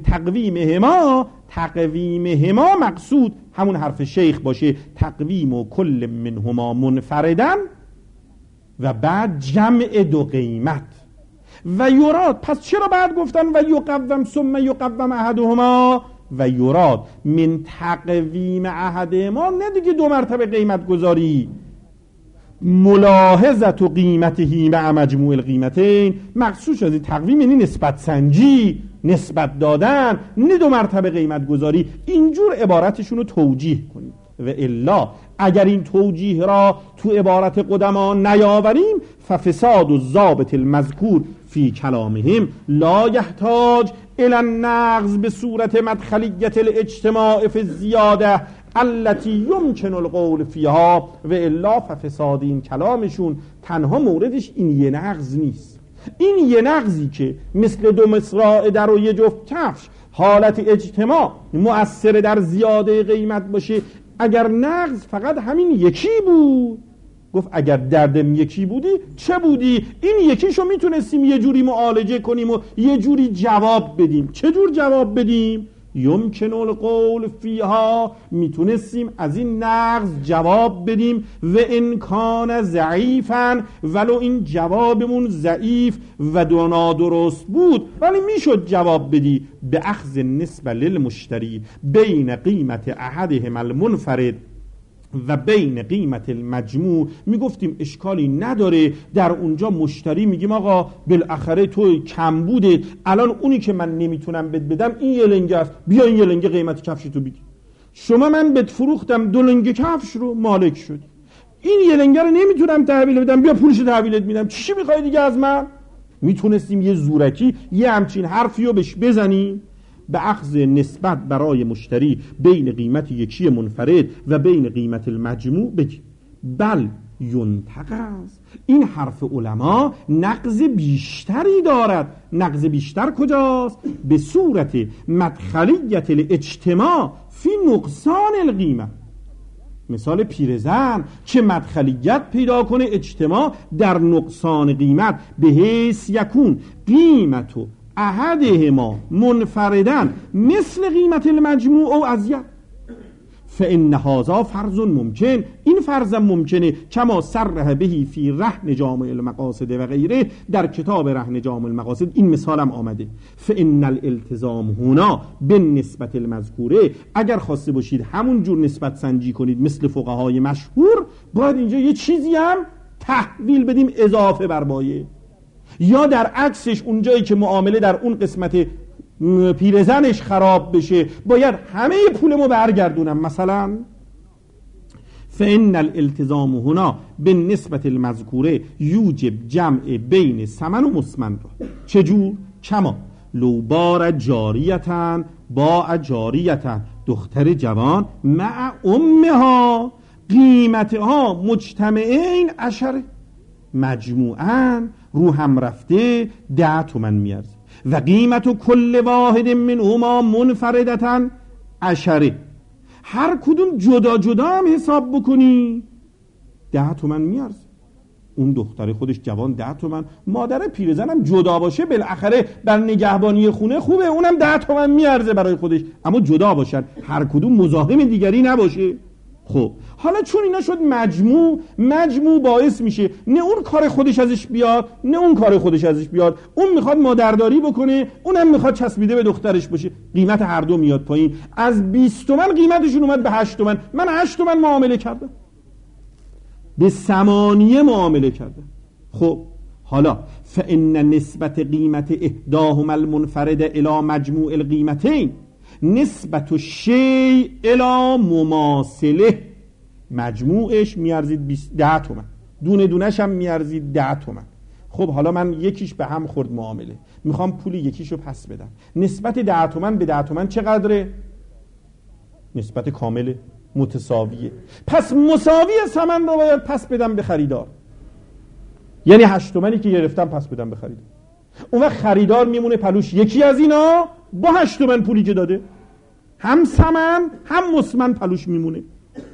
تقویمهما مقصود همون حرف شیخ باشه، تقویم و کل منهما منفردن و بعد جمع 2 قیمت و یراد. پس چرا بعد گفتن و یقوم ثم یقوم احدهما و یراد من تقویم احدهما؟ نه دیگه 2 مرتبه قیمت گذاری. ملاحظت و قیمتهی مع مجموع القیمتین، مقصود از تقویم یعنی نسبت سنجی، نسبت دادن، نه 2 مرتبه قیمت گذاری. اینجور عبارتشون رو توجیه کنید. و الا اگر این توجیه را تو عبارت قدما نیاوریم، ففساد الضابط المذکور فی کلامهم لا یحتاج الى النقض به صورت مدخلیت الاجتماع فی الزیاده التي يمكن القول فيها. و الا ففساد این کلامشون تنها موردش این یه نقض نیست. این یه نقضی که مثل 2 مصراع در و 1 جفت کفش حالت اجتماع مؤثر در زیاده قیمت باشه، اگر نقض فقط همین یکی بود، گفت اگر دردم یکی بودی چه بودی؟ این یکیشو میتونستیم یه جوری معالجه کنیم و یه جوری جواب بدیم. چه جور جواب بدیم؟ یمکن القول فیها، میتونستیم از این نقض جواب بدیم. و انکان ضعیفا، ولو این جوابمون ضعیف و نادرست بود ولی میشد جواب بدی. به اخذ نسبه للمشتری بین قیمت احدهم المنفرد و بین قیمت المجموع میگفتیم اشکالی نداره در اونجا مشتری میگیم آقا بالاخره تو کم بوده، الان اونی که من نمیتونم بهت بدم این یه لنگه است، بیا این یه لنگه قیمت کفش تو بگیر. شما من بهت فروختم 2 لنگه کفش رو مالک شدی، این یه لنگه رو نمیتونم تحویل بدم، بیا پولش تحویلت میدم، چی میخوای دیگه از من؟ میتونستیم یه زورکی یه همچین حرفی رو بهش بزنیم به اخذ نسبت برای مشتری بین قیمت یکی منفرد و بین قیمت المجموع بگیم. بل ینتقض، این حرف علما نقض بیشتری دارد. نقض بیشتر کجاست؟ به صورت مدخلیت الاجتماع فی نقصان القیمه. مثال پیرزن که مدخلیت پیدا کنه اجتماع در نقصان قیمت، به حیث یکون قیمت و احدهما منفردن مثل قیمت المجموع او ازید، فان هذا فرض ممکن، این فرض ممکنه، کما صرح بهی فی رهن جامع المقاصد و غیره، در کتاب رهن جامع المقاصد این مثالم آمده. فان الالتزام هنا بالنسبت المذکوره، اگر خواسته باشید همون جور نسبت سنجی کنید مثل فقهای مشهور، باید اینجا یه چیزی هم تحویل بدیم اضافه بر بایع، یا در عکسش اونجایی که معامله در اون قسمت پیرزنش خراب بشه باید همه پولمو برگردونم. مثلا فإن الالتزام هنا بالنسبة المذکوره یوجب جمع بین ثمن و مسمن را. چجور؟ کما لو بار جاریتن با جاریتن، دختر جوان مع امها قیمتها مجتمعین 10، مجموعاً رو هم رفته 10 تومن میارزه، و قیمت کل واحد منهما منفردتاً 10، هر کدوم جدا جدا هم حساب بکنی 10 تومن میارزه. اون دختر خودش جوان 10 تومن، مادر پیرزنم جدا باشه بالاخره بر نگهبانی خونه خوبه، اونم 10 تومن میارزه برای خودش، اما جدا باشن، هر کدوم مزاحم دیگری نباشه. خب حالا چون اینا شد مجموع باعث میشه نه اون کار خودش ازش بیاد نه اون کار خودش ازش بیاد، اون میخواد مادرداری بکنه اونم میخواد چسبیده به دخترش باشه، قیمت هر دو میاد پایین، از 20 تومن قیمتشون اومد به 8 تومن، من 8 تومن معامله کردم، به 8 معامله کردم. خب حالا فإن نسبت قیمت احداهما المنفرد الی مجموع القیمتین نسبت شیء الی مماثله، مجموعش میارزید 10 تومن، دونه دونش هم میارزید 10 تومن. خب حالا من یکیش به هم خورد معامله، میخوام پول یکیشو پس بدم، نسبت 10 تومن به 10 تومن چقدره؟ نسبت کامله، متساویه، پس مساوی ثمن رو باید پس بدم به خریدار، یعنی 8 تومنی که گرفتم پس بدم به خریدار. اون وقت خریدار میمونه پلوش یکی از اینا با 8 تومن پولی که داده، هم ثمن هم مسمن پلوش میمونه.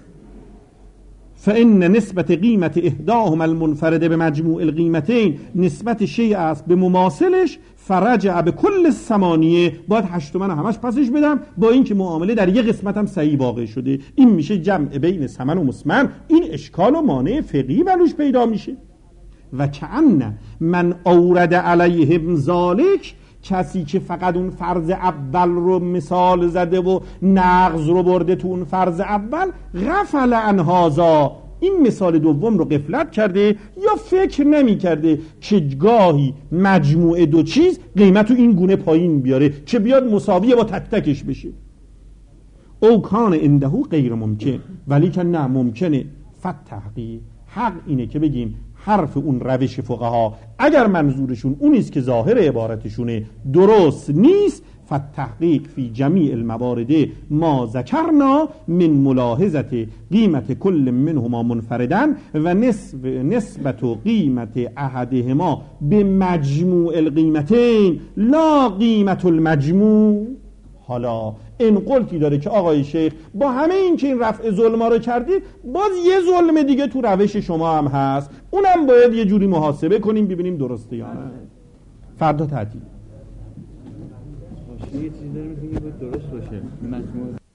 فإن نسبت قیمت احداهما المنفرده به مجموع القیمتین نسبت شیء است به مماثلش، فرجع به کل 8، باید 8 تومن همش پسش بدم، با اینکه معامله در یه قسمت هم صحیح واقع شده. این میشه جمع بین ثمن و مسمن، این اشکال و مانع فقهی بلوش پیدا میشه. و کأن من اورد علیهم ذالک، کسی که فقط اون فرض اول رو مثال زده و نقض رو برده تو اون فرض اول، غفل عن هذا، این مثال دوم رو غفلت کرده یا فکر نمی کرده که گاهی مجموعه دو چیز قیمت رو این گونه پایین بیاره که بیاد مساویه با تک تکش بشه. او کان عنده غیر ممکن، ولی که نه ممکنه. فتحقیق، حق اینه که بگیم حرف اون روش فقها اگر منظورشون اونیست که ظاهر عبارتشونه درست نیست، فتحقیق فی جمیع الموارد ما ذکرنا من ملاحظت قیمت کل منهما منفردن و نسبت قیمت احدهما به مجموع القیمتین لا قیمت المجموع. حالا این قلتی داره که آقای شیخ با همه این که این رفع ظلما رو کردید، باز یه ظلم دیگه تو روش شما هم هست، اونم باید یه جوری محاسبه کنیم ببینیم درسته یا نه. فردا تعطیل. یه چیزی داریم که درست باشه.